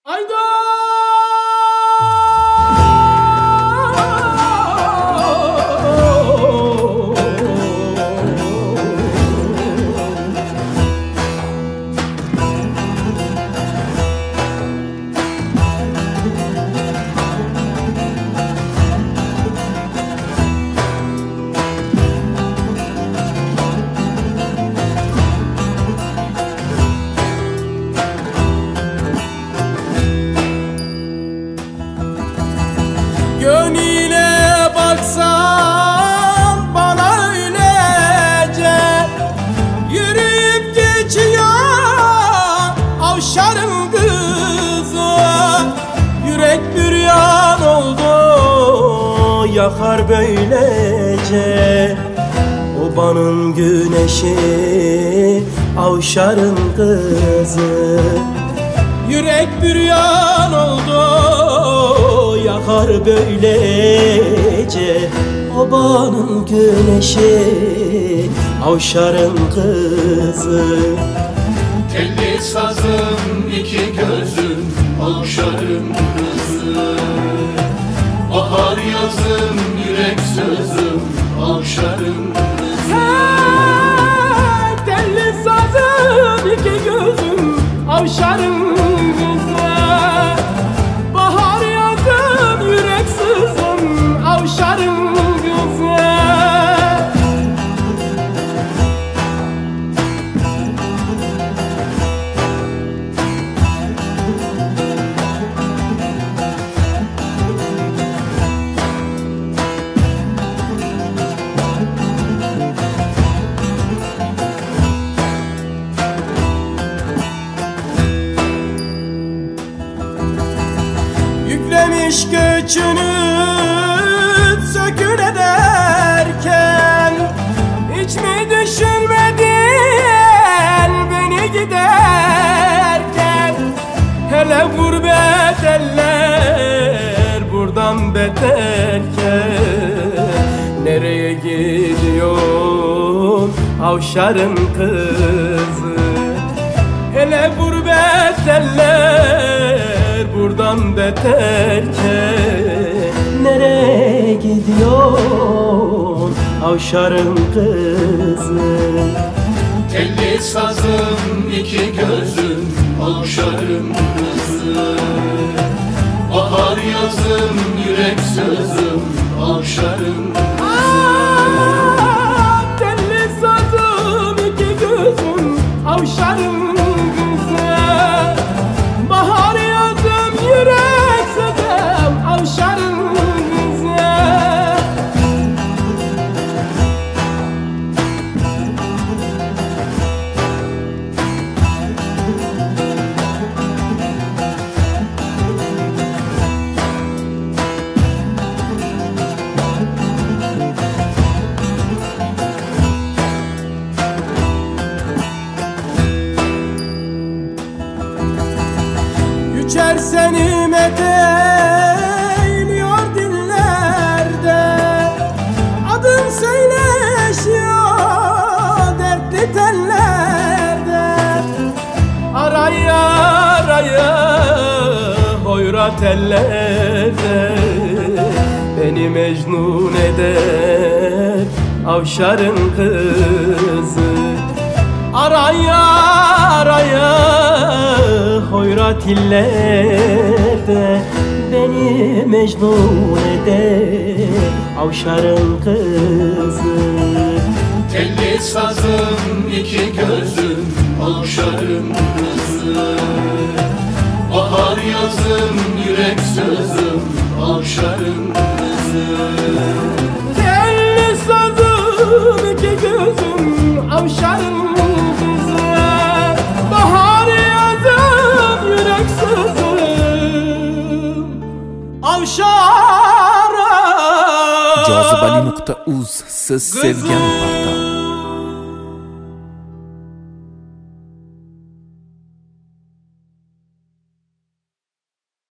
Ayda gönüle baksan bana öylece yürüyüp geçiyor avşarın kızı. Yürek büryan oldu yakar böylece obanın güneşi avşarın kızı. Yürek büryan oldu yakar böylece obanın güneşi avşarın kızı. Telli sazım iki gözüm avşarın kızı. Bahar yazım yürek sözüm avşarın kızı. Telli sazım iki gözüm avşarın kızı. Bahar yazım yürek sızım avşarın kızı. Yüklemiş göçünü sökün ederken hiç mi düşünmedin beni giderken? Hele gurbet eller buradan beterken nereye gidiyorsun avşarın kızı? Hele gurbet eller buradan beterken nereye gidiyorsun avşarın kızı? Telli sazım iki gözüm avşarın kızı. Bahar yazım yürek sözüm avşarın kızı. Telli sazım iki gözüm avşarın kızı. Bahar yazım yürek sözüm avşarın kızı. Yüçer seni meteyliyor dillerde, adın söyleşiyor dertli tellerde. Araya araya hoyrat ellerde beni mecnun eder avşarın kızı. Araya araya hoyrat illerde beni mecnun eder avşarın kızı. Telli sazım iki gözüm avşarın kızı. Bahar yazım yürek sözüm avşarın kızı. Telli sazım iki gözüm avşarın kızı. Bahar yazım yürek sızım avşarın Cazibeli.uz Söz Sevgen Partisi.